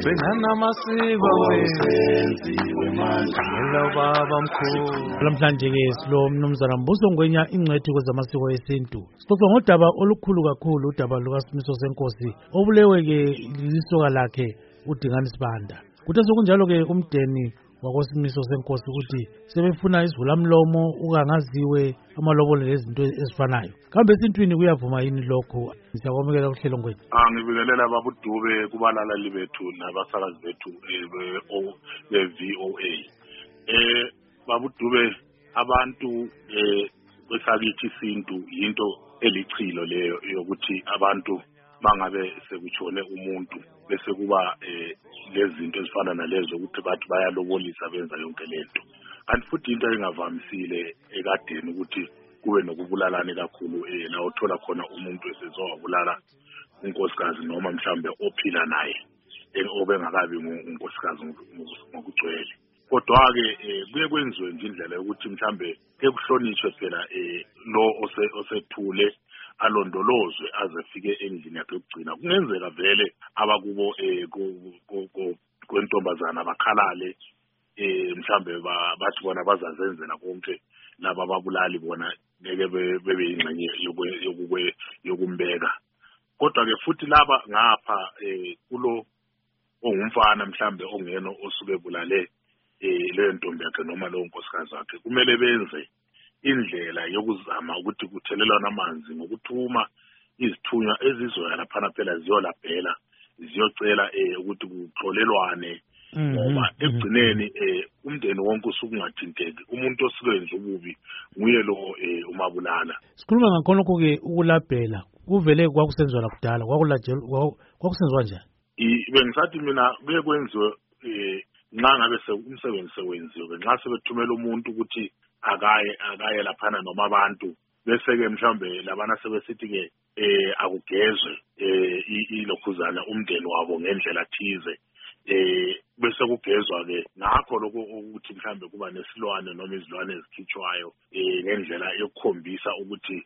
Benana masiba wenziwe manje ngelo baba mkhulu. Namhlanje ke silo mnumzana Mbuso Ngwenya ingcwethi kwezamasiko esintu. Sixoxa ngodaba olukhulu kakhulu udaba lukaSimiso Senkosi obulewe ke lisoka lakhe uDingani Sibanda. Kuthe sokunjalo ke umdeni wakoSimiso Senkosi ukuthi sebefuna isivulamlomo ukangaziwe amalobolo lezinto ezifanayo. Kambe esintwini kuyavuma yini lokho? Siyakwamukela uhlelo ngwethu. Ngibikelela babuDube kubalaleli bethu nabasakazi bethu be-VOA. BabuDube abantu besakithi isintu into elichilo leyo yokuthi abantu bangabe sekutshone umuntu bese kuba lezinto ezifana nalezo ukuthi bathi bayalobolisa benza yonke lento. Kanti futhi into engavamisile ekadeni ukuthi kube nokubulalana kakhulu la uthola khona umuntu esezowabulala unkosikazi noma mhlambe ophila naye obengakabi unkosikazi ngokugcwele. Kodwa ke kuye kwenziwe nje indlela yokuthi mhlambe ekuhlonishwe phela lo osethule alondolozwe aze fike endlini yakhe yokugcina. Kungenzeka vele abakubo kwentombazana bakhalale mhlambe bathi bona bazazenzela konke laba ababulali bona ngeke bebe ingxenye yokumbeka. Kodwa ke futhi laba ngapha kulo ongumfana mhlambe ongena osuke bulale leyo ntombi yakhe noma lo nkosikazi wakhe kumele benze indlela yokuzama ukuthi kuthelelwana amanzi ngokuthuma izithunywa ezizoya laphana phela ziyolabhela ziyocela ukuthi kuxolelwane ngoba ekugcineni umndeni wonke usukungathinteki umuntu osikwenza ububi nguye lo umabulala. Sikhuluma ngakho lokho ke ukulabhela kuvele kwakusenziwa lakudala kwakusenziwa njani? Bengisathi mina kuye kwenziwe nxa ngabe umsebenzi sewenziwe nxa sebethumela umuntu ukuthi akaye laphana noma abantu bese ke mhlambe labana sebesithi ke akugezwe ilokhuzana umndeni wabo ngendlela thize bese kugezwa ke ngakho lokho ukuthi mhlambe kuba nesilwane noma izilwane ezikhitshwayo ngendlela yokukhombisa ukuthi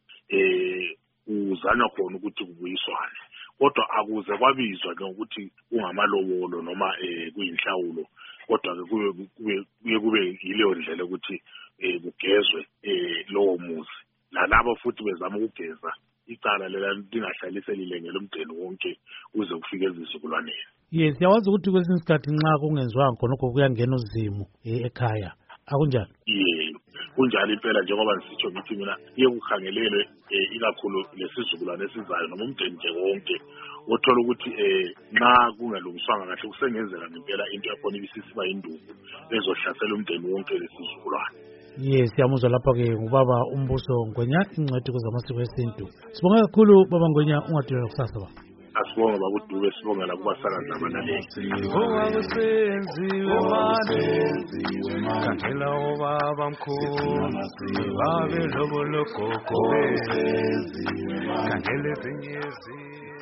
uzanywa khona ukuthi kubuyiswane. Kodwa akuze kwabizwa ke ukuthi kungamalobolo noma kuyinhlawulo kodwa ke kube yileyo ndlela ukuthi kugezwe lowo muzi lalabo futhi bezama ukugeza icala lela lingahlaliseli ngelo umndeni wonke uze kufike izizukulwaneni. Yes, siyawazi ukuthi kwesinye isikhathi nxa kungenziwa khonokho kuyangena uzimu ekhaya akunjalo? Kunjalo impela njengoba ngisitsho ngithi mina kuye kukhangelelwe ikakhulu lesizukulwane esizayo noma umndeni nje wonke othola ukuthi nxa kungalungiswanga kahle kusengenzeka ngempela into yakhona ibisisiba induku ezohlasela umndeni wonke lesizukulwane. Yes, siyamuzwa lapha ke ngubaba uMbuso Ngwenya ingcwethi kwezamasiko esintu. Sibonga kakhulu baba Ngwenya ungadilwa kusasa ba. Asibonga babuDube sibonga la kubasakazi abalaleli. Owakusenziwe manje kathela obaba mkhulu babe lobo lokoko kathele ezinye